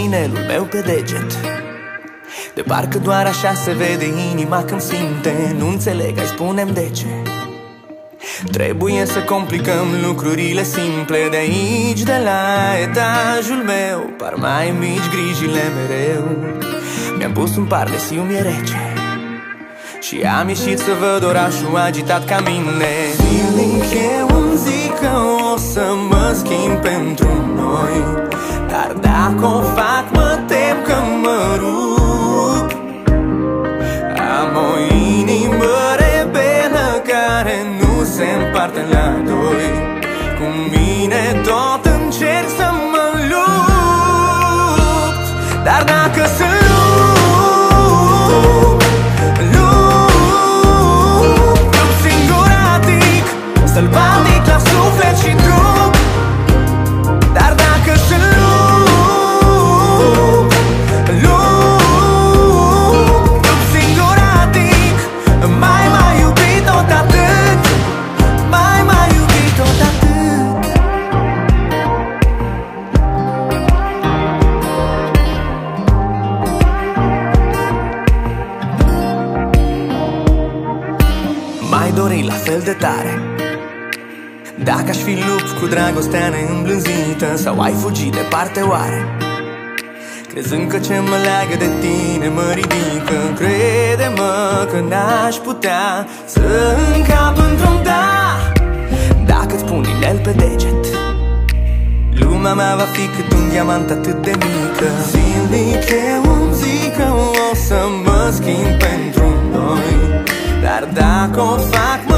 inelul meu pe deget. De parcă doar așa se vede inima când simte. Nu înțeleg, hai spune-mi de ce trebuie să complicăm lucrurile simple. De aici, de la etajul meu, par mai mici grijile mereu. Mi-am pus un par de siu, mi-e rece și am ieșit să văd orașul agitat ca mine. Zilnic eu îmi zic că o să mă schimb pentru noi, dar dacă o fac mă tem că mă rup. Am o inimă rebelă care nu se împarte la doi. Cu mine tot încerc să mă lupt, dar dacă sunt sălbatic la suflet și trup. Dar dacă sunt lup singuratic, mai iubit tot atât, mai iubit tot atât. Mai dori la fel de tare dacă aș fi lupt cu dragostea neîmblânzită, sau ai fugit departe oare, crezând că ce mă leagă de tine mă ridică. Crede-mă că n-aș putea să încap într-un da dacă-ți pun inel pe deget. Lumea mea va fi cât un diamant atât de mică. Zilnic eu îmi zic că o să mă schimb pentru noi, dar dacă o fac